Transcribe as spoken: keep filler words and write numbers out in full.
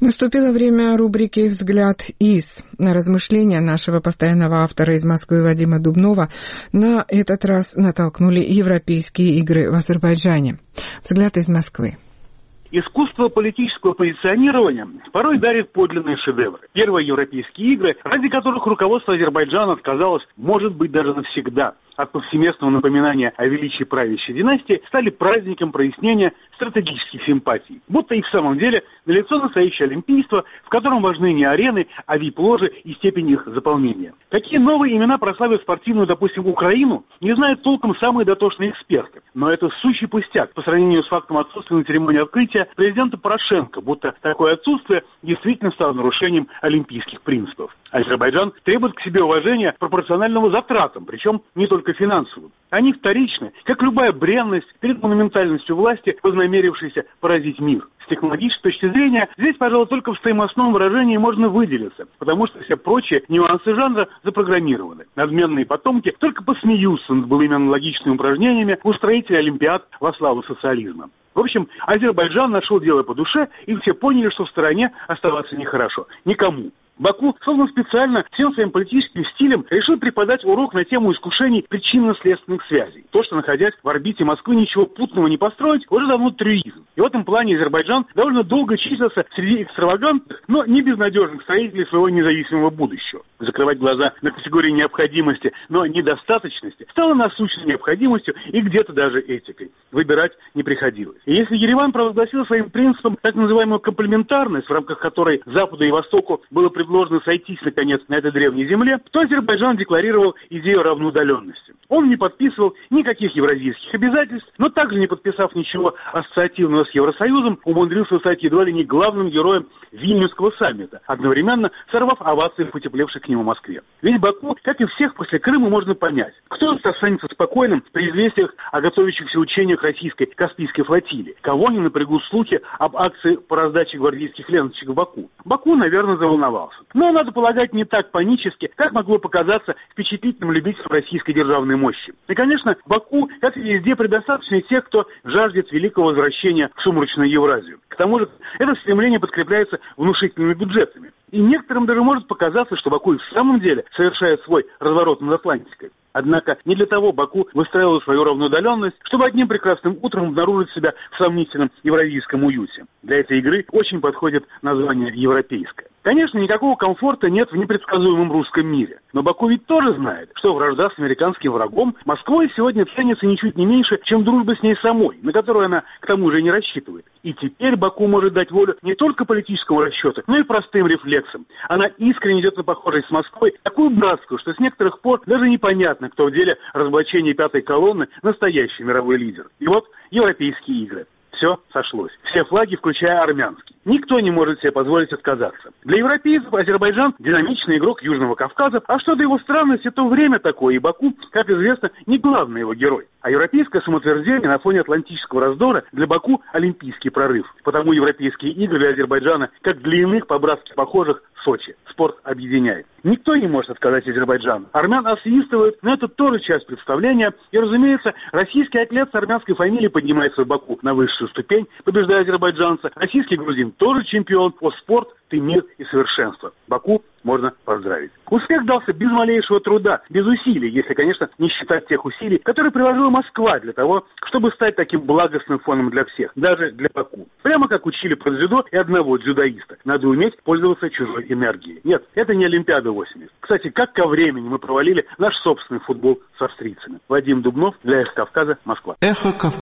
Наступило время рубрики «Взгляд из». На размышления нашего постоянного автора из Москвы Вадима Дубнова на этот раз натолкнули европейские игры в Азербайджане. Взгляд из Москвы. Искусство политического позиционирования порой дарит подлинные шедевры. Первые европейские игры, ради которых руководство Азербайджана отказалось, может быть, даже навсегда, от повсеместного напоминания о величии правящей династии, стали праздником прояснения стратегических симпатий. Будто и в самом деле налицо настоящее олимпийство, в котором важны не арены, а вип-ложи и степень их заполнения. Какие новые имена прославят спортивную, допустим, Украину, не знают толком самые дотошные эксперты. Но это сущий пустяк по сравнению с фактом отсутствия на церемонии открытия президента Порошенко, будто такое отсутствие действительно стало нарушением олимпийских принципов. Азербайджан требует к себе уважения пропорционального затратам, причем не только финансовым. Они вторичны, как любая бренность перед монументальностью власти, вознамерившейся поразить мир. С технологической точки зрения, здесь, пожалуй, только в стоимостном выражении можно выделиться, потому что все прочие нюансы жанра запрограммированы. Надменные потомки только посмеются над былыми аналогичными упражнениями устроителей олимпиад во славу социализма. В общем, Азербайджан нашел дело по душе, и все поняли, что в стороне оставаться нехорошо. Никому. Баку, словно специально, всем своим политическим стилем решил преподать урок на тему искушений причинно-следственных связей. То, что, находясь в орбите Москвы, ничего путного не построить, уже давно трюизм. И в этом плане Азербайджан довольно долго числился среди экстравагантных, но не безнадежных строителей своего независимого будущего. Закрывать глаза на категории необходимости, но недостаточности стало насущной необходимостью и где-то даже этикой. Выбирать не приходилось. И если Ереван провозгласил своим принципом так называемую комплементарность, в рамках которой Западу и Востоку было предложено сойтись, наконец, на этой древней земле, то Азербайджан декларировал идею равноудаленности. Он не подписывал никаких евразийских обязательств, но также, не подписав ничего ассоциативного с Евросоюзом, умудрился стать едва ли не главным героем Вильнюсского саммита, одновременно сорвав овации в потеплевшей к нему Москве. Ведь Баку, как и всех после Крыма, можно понять. Кто останется спокойным при известиях о готовящихся учениях российской Каспийской флотилии? Кого не напрягут слухи об акции по раздаче гвардейских ленточек в Баку? Баку, наверное, заволновался. Но, надо полагать, не так панически, как могло показаться впечатлительным любителям российской державной мощи. И, конечно, Баку, как и везде, предостаточно тех, кто жаждет великого возвращения в сумрачную Евразию. К тому же, это стремление подкрепляется внушительными бюджетами. И некоторым даже может показаться, что Баку и в самом деле совершает свой разворот над Атлантикой. Однако не для того Баку выстраивал свою равноудаленность, чтобы одним прекрасным утром обнаружить себя в сомнительном евразийском уюте. Для этой игры очень подходит название «европейское». Конечно, никакого комфорта нет в непредсказуемом русском мире. Но Баку ведь тоже знает, что вражда с американским врагом Москвой сегодня ценится ничуть не меньше, чем дружба с ней самой, на которую она к тому же не рассчитывает. И теперь Баку может дать волю не только политическому расчету, но и простым рефлексам. Она искренне идет на похожесть с Москвой, такую братскую, что с некоторых пор даже непонятно, кто в деле разоблачения пятой колонны настоящий мировой лидер. И вот европейские игры. Все сошлось. Все флаги, включая армянский. Никто не может себе позволить отказаться. Для европейцев Азербайджан – динамичный игрок Южного Кавказа, а что до его странности, то время такое, и Баку, как известно, не главный его герой. А европейское самоутверждение на фоне атлантического раздора для Баку – олимпийский прорыв. Потому европейские игры для Азербайджана, как для иных по-братски похожих, Сочи. Спорт объединяет. Никто не может отказать Азербайджану. Армян освистывают, но это тоже часть представления. И, разумеется, российский атлет с армянской фамилией поднимается в Баку на высшую ступень, побеждая азербайджанца. Российский грузин тоже чемпион. О, спорт, ты мир и совершенство. Баку можно поздравить. Успех дался без малейшего труда, без усилий, если, конечно, не считать тех усилий, которые приложила Москва для того, чтобы стать таким благостным фоном для всех, даже для Баку. Прямо как учили про дзюдо и одного дзюдоиста. Надо уметь пользоваться чужой энергией. Нет, это не Олимпиада восемьдесят. Кстати, как ко времени мы провалили наш собственный футбол с австрийцами. Вадим Дубнов для «Эхо Кавказа», Москва. Эхо